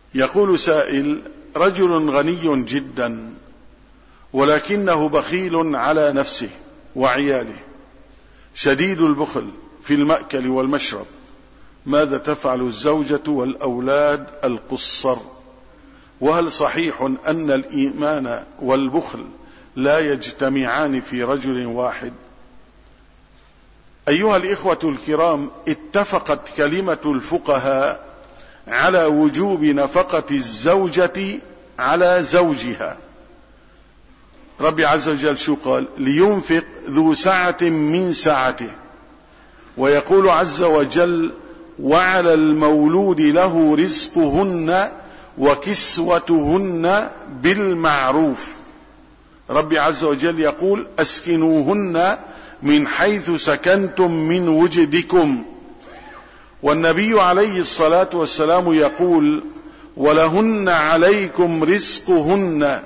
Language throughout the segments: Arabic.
يقول سائل: رجل غني جدا ولكنه بخيل على نفسه وعياله، شديد البخل في المأكل والمشرب، ماذا تفعل الزوجة والأولاد القصر؟ وهل صحيح أن الإيمان والبخل لا يجتمعان في رجل واحد؟ أيها الإخوة الكرام، اتفقت كلمة الفقهاء على وجوب نفقة الزوجة على زوجها. ربي عز وجل شو قال؟ لينفق ذو سعة من سعته. ويقول عز وجل: وعلى المولود له رزقهن وكسوتهن بالمعروف. ربي عز وجل يقول: أسكنوهن من حيث سكنتم من وجدكم. والنبي عليه الصلاة والسلام يقول: ولهن عليكم رزقهن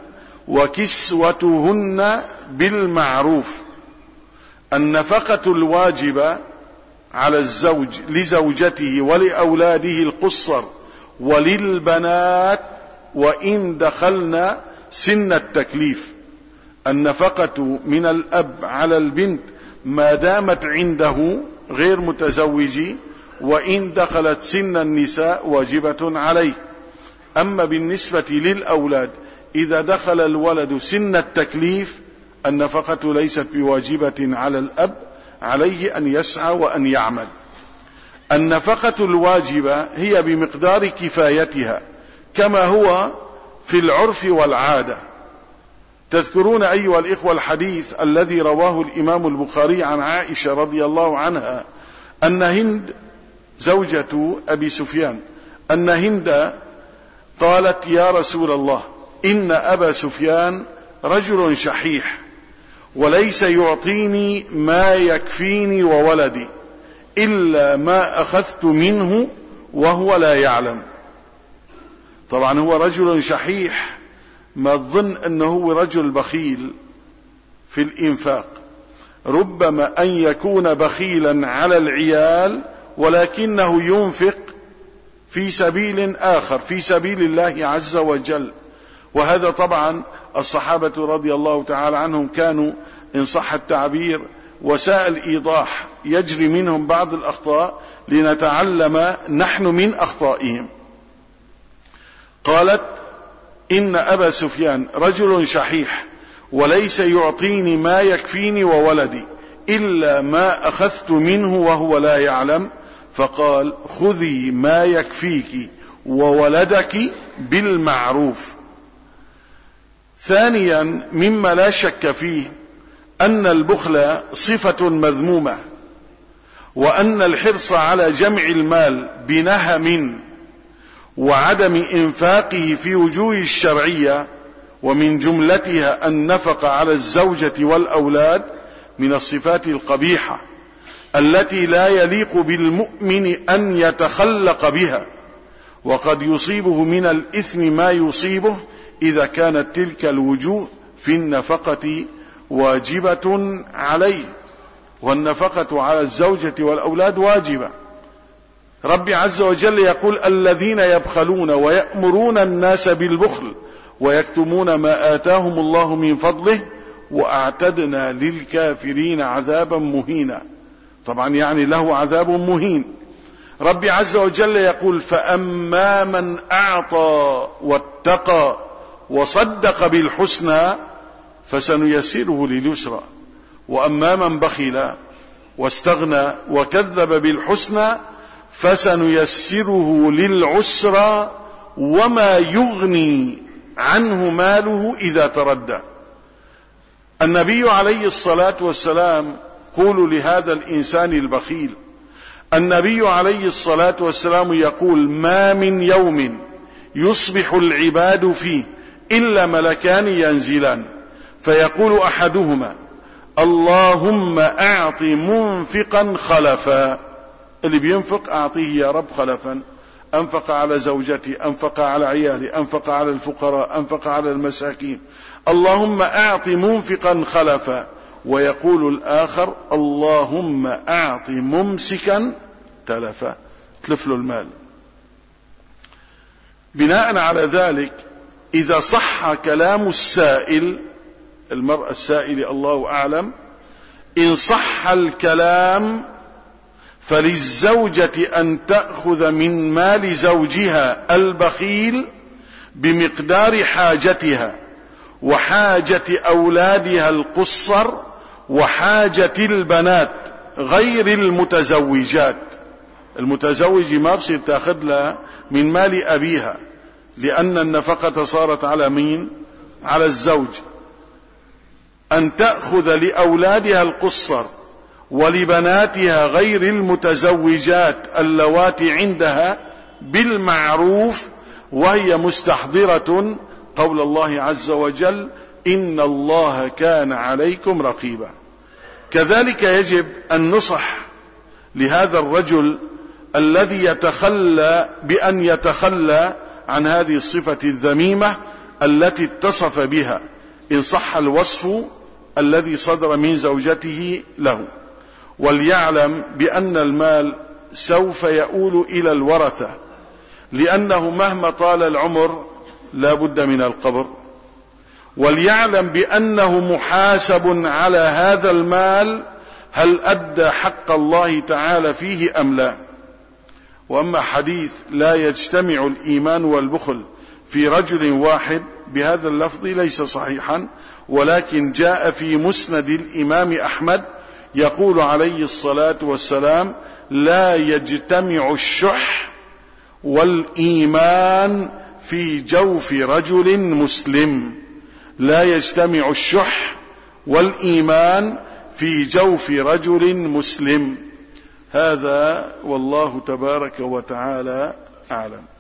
وكسوتهن بالمعروف. النفقة الواجبة على الزوج لزوجته ولأولاده القصر وللبنات وإن دخلنا سن التكليف. النفقة من الأب على البنت ما دامت عنده غير متزوج، وإن دخلت سن النساء واجبة عليه. أما بالنسبة للأولاد إذا دخل الولد سن التكليف النفقة ليست بواجبة على الأب، عليه أن يسعى وأن يعمل. النفقة الواجبة هي بمقدار كفايتها كما هو في العرف والعادة. تذكرون أيها الإخوة الحديث الذي رواه الإمام البخاري عن عائشة رضي الله عنها أن هند زوجة أبي سفيان أن هند قالت: يا رسول الله، إن أبا سفيان رجل شحيح وليس يعطيني ما يكفيني وولدي إلا ما أخذت منه وهو لا يعلم. طبعا هو رجل شحيح، ما تظن أنه رجل بخيل في الإنفاق، ربما أن يكون بخيلا على العيال ولكنه ينفق في سبيل آخر، في سبيل الله عز وجل. وهذا طبعا الصحابة رضي الله تعالى عنهم كانوا إن صح التعبير وسائل إيضاح، يجري منهم بعض الأخطاء لنتعلم نحن من أخطائهم. قالت: إن أبا سفيان رجل شحيح وليس يعطيني ما يكفيني وولدي إلا ما أخذت منه وهو لا يعلم. فقال: خذي ما يكفيك وولدك بالمعروف. ثانيا، مما لا شك فيه أن البخل صفة مذمومة، وأن الحرص على جمع المال بنهم وعدم إنفاقه في وجوه الشرعية، ومن جملتها النفقة على الزوجة والأولاد، من الصفات القبيحة التي لا يليق بالمؤمن أن يتخلق بها، وقد يصيبه من الإثم ما يصيبه إذا كانت تلك الوجوه في النفقة واجبة عليه. والنفقة على الزوجة والأولاد واجبة. ربي عز وجل يقول: الذين يبخلون ويأمرون الناس بالبخل ويكتمون ما آتاهم الله من فضله وأعتدنا للكافرين عذابا مهينا. طبعا يعني له عذاب مهين. ربي عز وجل يقول: فأما من أعطى واتقى وصدق بالحسنى فسنيسره لليسرى، وأما من بخل واستغنى وكذب بالحسنى فسنيسره للعسرى وما يغني عنه ماله إذا تردى. النبي عليه الصلاة والسلام قولوا لهذا الإنسان البخيل، النبي عليه الصلاة والسلام يقول: ما من يوم يصبح العباد فيه إلا ملكان ينزلان فيقول أحدهما: اللهم أعط منفقا خلفا. اللي بينفق أعطيه يا رب خلفا، أنفق على زوجتي، أنفق على عيالي، أنفق على الفقراء، أنفق على المساكين، اللهم أعط منفقا خلفا. ويقول الآخر: اللهم أعط ممسكا تلفا، تلف له المال. بناء على ذلك إذا صح كلام السائل، المرأة السائل الله أعلم، إن صح الكلام فللزوجة أن تأخذ من مال زوجها البخيل بمقدار حاجتها وحاجة أولادها القصر وحاجة البنات غير المتزوجات. المتزوج ما بصير تأخذ لها من مال أبيها، لأن النفقة صارت على مين؟ على الزوج. أن تأخذ لأولادها القصر ولبناتها غير المتزوجات اللواتي عندها بالمعروف، وهي مستحضرة قول الله عز وجل: إن الله كان عليكم رقيبا. كذلك يجب أن نصح لهذا الرجل الذي يتخلى بأن يتخلى عن هذه الصفة الذميمة التي اتصف بها، إن صح الوصف الذي صدر من زوجته له. وليعلم بأن المال سوف يؤول إلى الورثة، لأنه مهما طال العمر لا بد من القبر. وليعلم بأنه محاسب على هذا المال هل أدى حق الله تعالى فيه أم لا. وأما حديث لا يجتمع الإيمان والبخل في رجل واحد بهذا اللفظ ليس صحيحا، ولكن جاء في مسند الإمام أحمد يقول عليه الصلاة والسلام: لا يجتمع الشح والإيمان في جوف رجل مسلم. لا يجتمع الشح والإيمان في جوف رجل مسلم. هذا والله تبارك وتعالى أعلم.